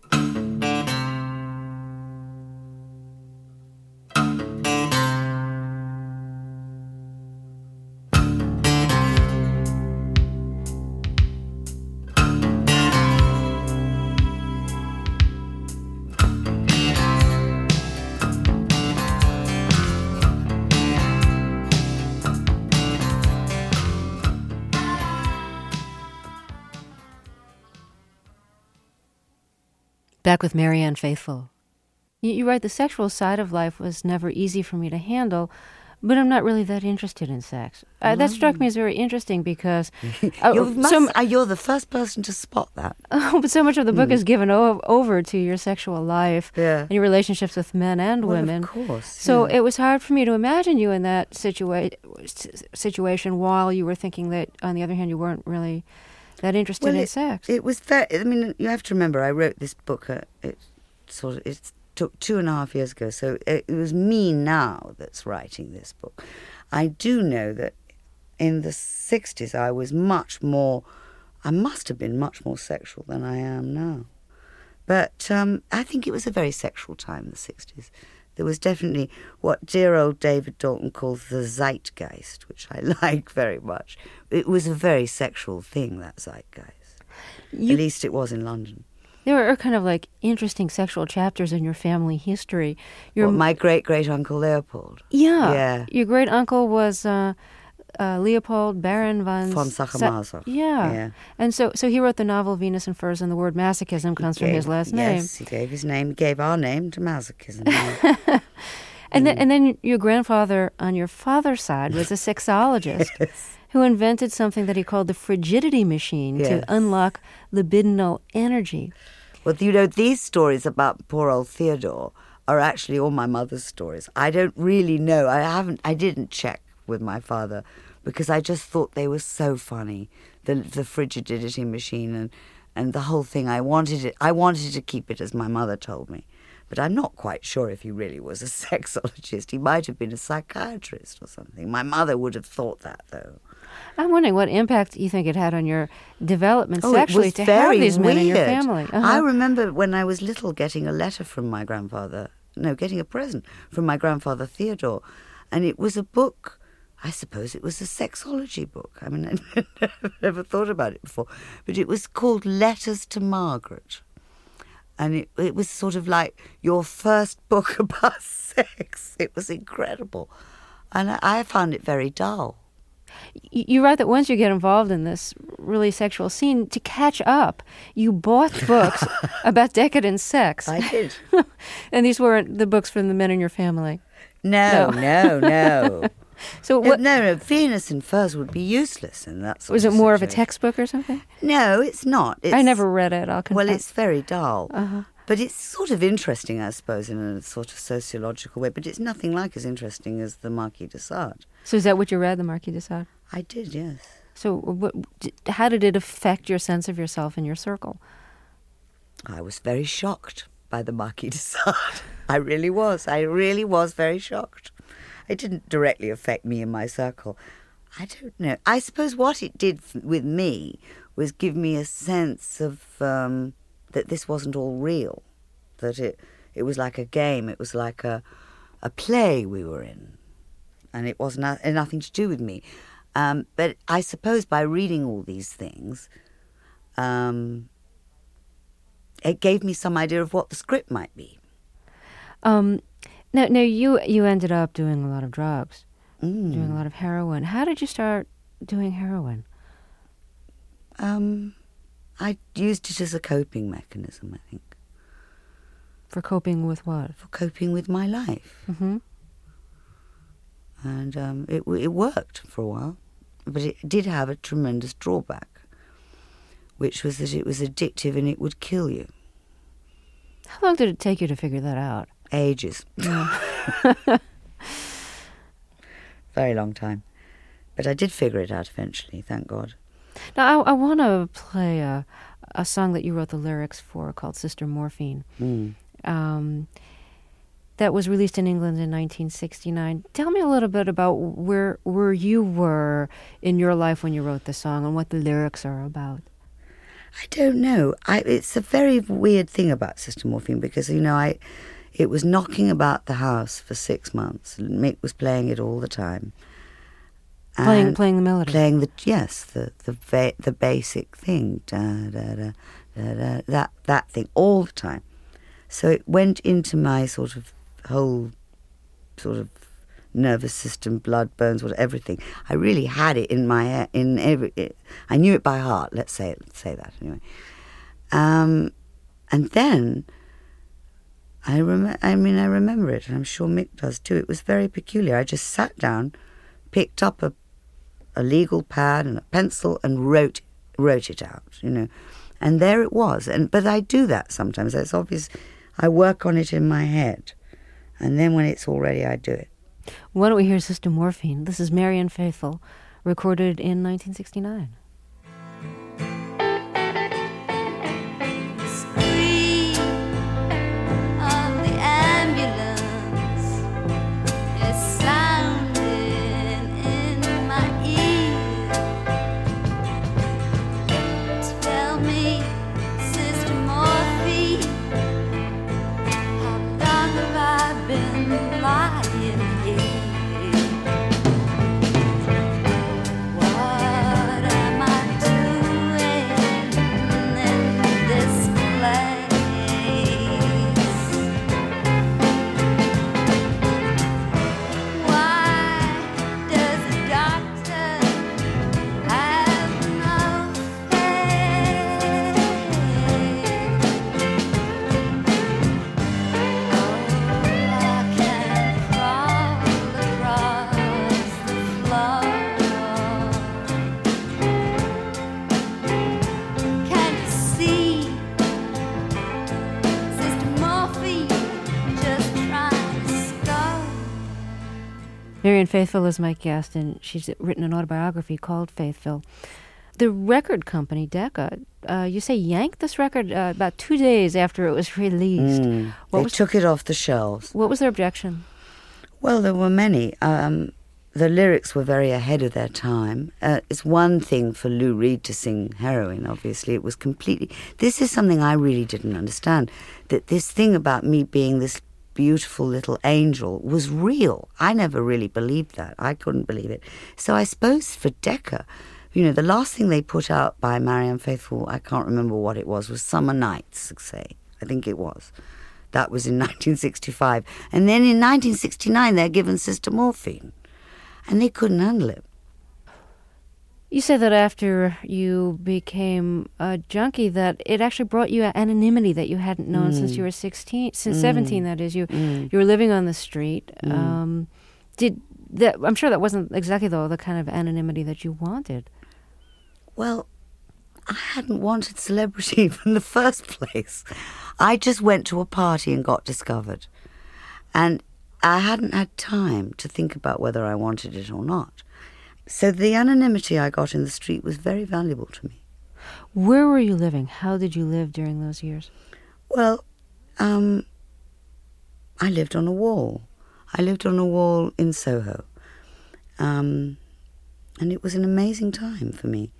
Back with Marianne Faithfull. You write, the sexual side of life was never easy for me to handle, but I'm not really that interested in sex. That struck me as very interesting because... you're the first person to spot that. But so much of the book is given over to your sexual life and your relationships with men and women. Of course. So it was hard for me to imagine you in that situation while you were thinking that, on the other hand, you weren't really... that interested in sex. It was very... I mean, you have to remember, I wrote this book, it took 2.5 years ago, so it was me now that's writing this book. I do know that in the 60s I was I must have been much more sexual than I am now. But I think it was a very sexual time, the 60s. There was definitely what dear old David Dalton calls the zeitgeist, which I like very much. It was a very sexual thing, that zeitgeist. At least it was in London. There are kind of like interesting sexual chapters in your family history. My great-great-uncle Leopold. Yeah. Your great-uncle was Leopold Baron von Sacher-Masoch. Yeah. And so he wrote the novel Venus and Furs, and the word masochism comes from his last name. Yes, he gave our name to masochism. And then your grandfather on your father's side was a sexologist who invented something that he called the frigidity machine to unlock libidinal energy. Well, you know, these stories about poor old Theodore are actually all my mother's stories. I don't really know. I didn't check with my father because I just thought they were so funny. The frigidity machine and the whole thing. I wanted to keep it as my mother told me. But I'm not quite sure if he really was a sexologist. He might have been a psychiatrist or something. My mother would have thought that, though. I'm wondering what impact you think it had on your development sexually to have these men in your family. I remember when I was little getting a letter from my grandfather, getting a present from my grandfather Theodore, and it was a book. I suppose it was a sexology book. I mean, I never thought about it before. But it was called Letters to Margaret. And it was sort of like your first book about sex. It was incredible. And I found it very dull. You write that once you get involved in this really sexual scene, to catch up, you bought books about decadent sex. I did. And these weren't the books from the men in your family? No. So what? No, Venus and Furs would be useless in that sort Was of it more of a situation. textbook or something? No, it's not. I never read it, I'll confess. Well, it's very dull. Uh-huh. But it's sort of interesting, I suppose, in a sort of sociological way. But it's nothing like as interesting as the Marquis de Sade. So is that what you read, the Marquis de Sade? I did, yes. So how did it affect your sense of yourself in your circle? I was very shocked by the Marquis de Sade. I really was. I really was very shocked. It didn't directly affect me in my circle. I don't know. I suppose what it did with me was give me a sense of that this wasn't all real, that it was like a game, it was like a play we were in, and it was nothing to do with me. But I suppose by reading all these things, it gave me some idea of what the script might be. Now you ended up doing a lot of drugs, doing a lot of heroin. How did you start doing heroin? I used it as a coping mechanism, I think. For coping with what? For coping with my life. Mm-hmm. And it worked for a while, but it did have a tremendous drawback, which was that it was addictive and it would kill you. How long did it take you to figure that out? Ages. Very long time. But I did figure it out eventually, thank God. Now, I want to play a song that you wrote the lyrics for called Sister Morphine. That was released in England in 1969. Tell me a little bit about where you were in your life when you wrote the song and what the lyrics are about. I don't know. It's a very weird thing about Sister Morphine because, it was knocking about the house for 6 months. Mick was playing it all the time. Playing the melody. Playing the basic thing, that thing all the time. So it went into my sort of whole sort of nervous system, blood, bones, everything. I really had it in my head, I knew it by heart. Let's say that anyway. And then I remember it, and I'm sure Mick does too. It was very peculiar. I just sat down, picked up a legal pad and a pencil and wrote it out, and there it was. But I do that sometimes. It's obvious. I work on it in my head, and then when it's all ready, I do it. Why don't we hear Sister Morphine? This is Marianne Faithfull, recorded in 1969. Marianne Faithfull is my guest, and she's written an autobiography called Faithfull. The record company, Decca, you say yanked this record about 2 days after it was released. They took it off the shelves. What was their objection? Well, there were many. The lyrics were very ahead of their time. It's one thing for Lou Reed to sing Heroin, obviously. It was completely... This is something I really didn't understand, that this thing about me being this beautiful little angel was real. I never really believed that. I couldn't believe it. So I suppose for Decca, the last thing they put out by Marianne Faithfull, I can't remember what it was Summer Nights, say. I think it was. That was in 1965. And then in 1969, they're given Sister Morphine. And they couldn't handle it. You say that after you became a junkie, that it actually brought you anonymity that you hadn't known since you were 17. That is, you were living on the street. I'm sure that wasn't exactly though the kind of anonymity that you wanted. Well, I hadn't wanted celebrity from the first place. I just went to a party and got discovered, and I hadn't had time to think about whether I wanted it or not. So the anonymity I got in the street was very valuable to me. Where were you living? How did you live during those years? Well, I lived on a wall. I lived on a wall in Soho. And it was an amazing time for me.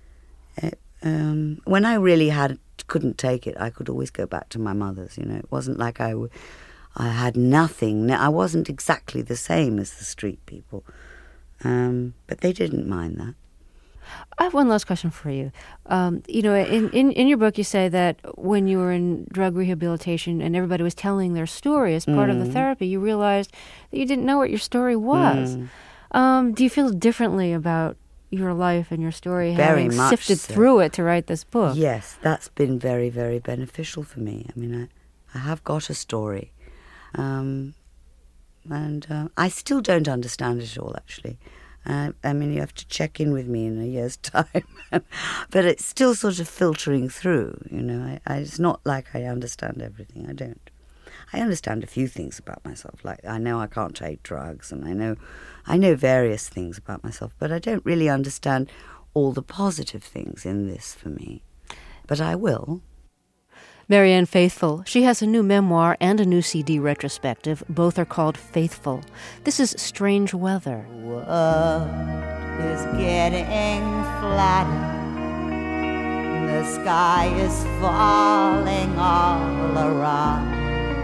When I really couldn't take it, I could always go back to my mother's. It wasn't like I had nothing. I wasn't exactly the same as the street people. But they didn't mind that. I have one last question for you. In your book, you say that when you were in drug rehabilitation and everybody was telling their story as part of the therapy, you realized that you didn't know what your story was. Do you feel differently about your life and your story, very having much sifted so. through it to write this book? Yes, that's been very, very beneficial for me. I mean, I have got a story. And I still don't understand it all, actually. I mean, you have to check in with me in a year's time. But it's still sort of filtering through, it's not like I understand everything. I don't. I understand a few things about myself, like I know I can't take drugs, and I know various things about myself, but I don't really understand all the positive things in this for me. But I will. Marianne Faithfull. She has a new memoir and a new CD retrospective. Both are called Faithful. This is Strange Weather. World is getting flatter. The sky is falling all around.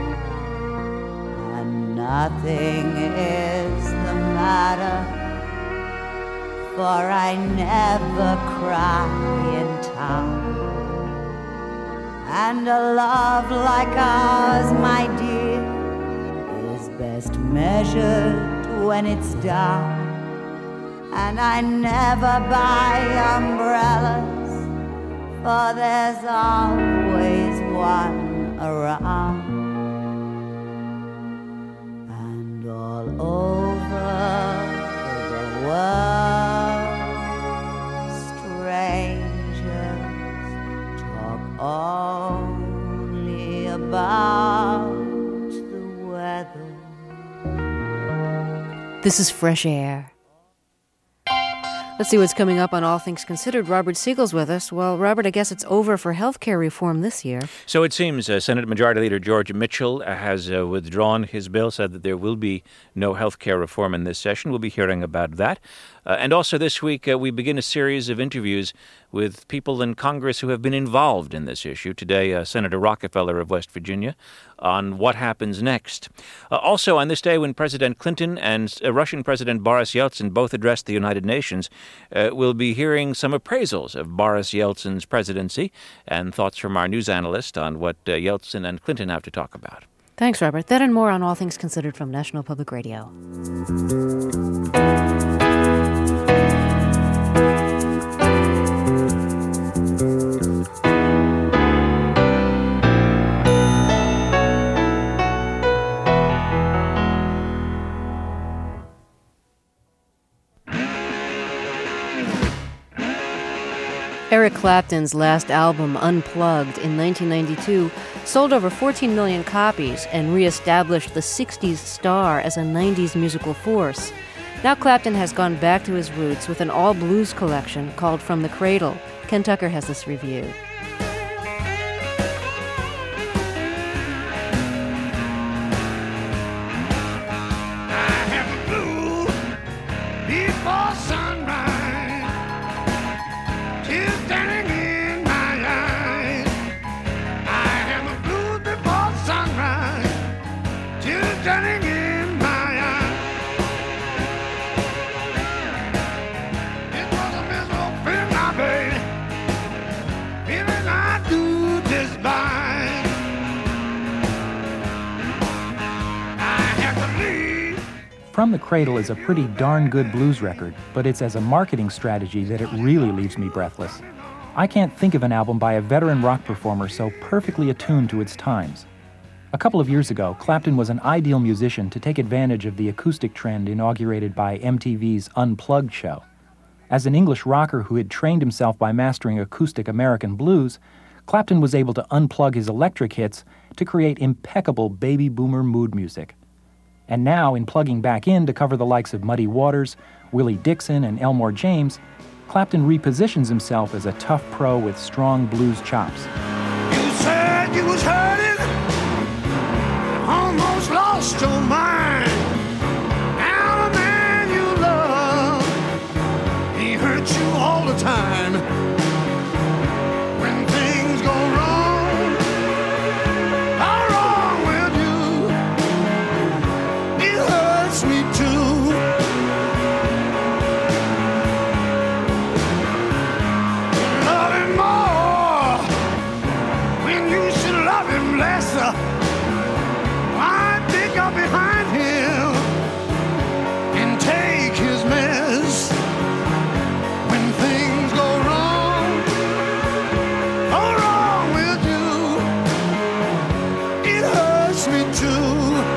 And nothing is the matter, for I never cry in town. And a love like ours, my dear, is best measured when it's down. And I never buy umbrellas, for there's always one around. And all over the world, strangers talk only about the weather. This is Fresh Air. Let's see what's coming up on All Things Considered. Robert Siegel's with us. Well, Robert, I guess it's over for health care reform this year. So it seems Senate Majority Leader George Mitchell has withdrawn his bill, said that there will be no health care reform in this session. We'll be hearing about that. And also this week, we begin a series of interviews with people in Congress who have been involved in this issue. Today, Senator Rockefeller of West Virginia on what happens next. Also, on this day when President Clinton and Russian President Boris Yeltsin both addressed the United Nations, we'll be hearing some appraisals of Boris Yeltsin's presidency and thoughts from our news analyst on what Yeltsin and Clinton have to talk about. Thanks, Robert. That and more on All Things Considered from National Public Radio. Eric Clapton's last album, Unplugged, in 1992, sold over 14 million copies and reestablished the 60s star as a 90s musical force. Now Clapton has gone back to his roots with an all-blues collection called From the Cradle. Ken Tucker has this review. Been From the Cradle is a pretty darn good blues record, but it's as a marketing strategy that it really leaves me breathless. I can't think of an album by a veteran rock performer so perfectly attuned to its times. A couple of years ago, Clapton was an ideal musician to take advantage of the acoustic trend inaugurated by MTV's Unplugged show. As an English rocker who had trained himself by mastering acoustic American blues, Clapton was able to unplug his electric hits to create impeccable baby boomer mood music. And now, in plugging back in to cover the likes of Muddy Waters, Willie Dixon, and Elmore James, Clapton repositions himself as a tough pro with strong blues chops. You said you was hurting, almost lost your mind. Now the man you love, he hurts you all the time. When things go wrong, how wrong with you, it hurts me too. Love him more when you should love him less. Why pick up behind him and take his mess? When things go wrong with you, it hurts me too.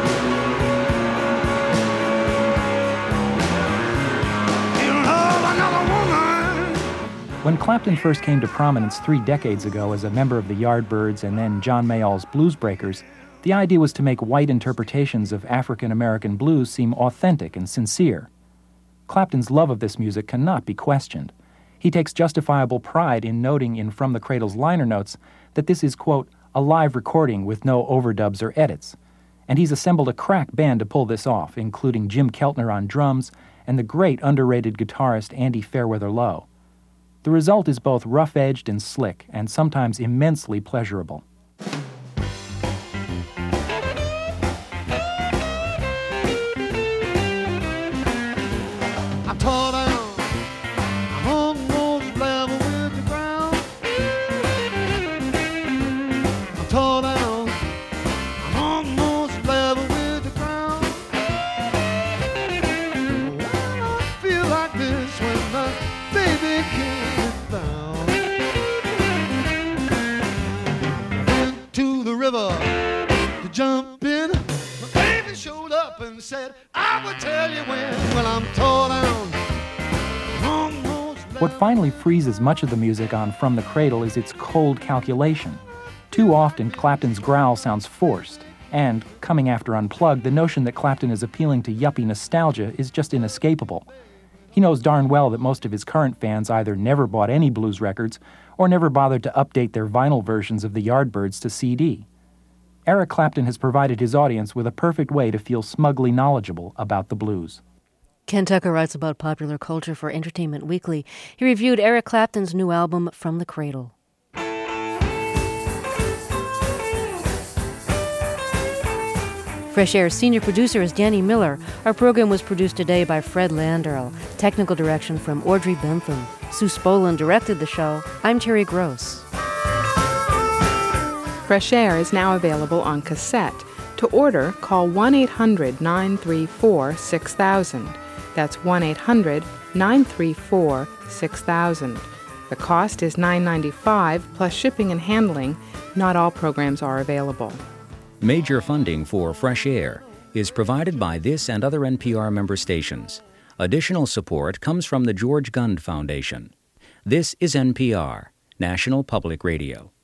You love another woman. When Clapton first came to prominence 3 decades ago as a member of the Yardbirds and then John Mayall's Blues Breakers, the idea was to make white interpretations of African-American blues seem authentic and sincere. Clapton's love of this music cannot be questioned. He takes justifiable pride in noting in From the Cradle's liner notes that this is, quote, a live recording with no overdubs or edits. And he's assembled a crack band to pull this off, including Jim Keltner on drums and the great underrated guitarist Andy Fairweather Lowe. The result is both rough-edged and slick, and sometimes immensely pleasurable. I'm tore down, I'm almost level with the ground. I'm tore down, I'm almost level with the ground. Well, I feel like this when my baby came down. Went to the river to jump in. My baby showed up and said, I would tell you when. Well, I'm tore down. What finally freezes much of the music on From the Cradle is its cold calculation. Too often, Clapton's growl sounds forced, and, coming after Unplugged, the notion that Clapton is appealing to yuppie nostalgia is just inescapable. He knows darn well that most of his current fans either never bought any blues records or never bothered to update their vinyl versions of the Yardbirds to CD. Eric Clapton has provided his audience with a perfect way to feel smugly knowledgeable about the blues. Ken Tucker writes about popular culture for Entertainment Weekly. He reviewed Eric Clapton's new album, From the Cradle. Fresh Air's senior producer is Danny Miller. Our program was produced today by Fred Landerl. Technical direction from Audrey Bentham. Sue Spolin directed the show. I'm Terry Gross. Fresh Air is now available on cassette. To order, call 1-800-934-6000. That's 1-800-934-6000. The cost is $9.95 plus shipping and handling. Not all programs are available. Major funding for Fresh Air is provided by this and other NPR member stations. Additional support comes from the George Gund Foundation. This is NPR, National Public Radio.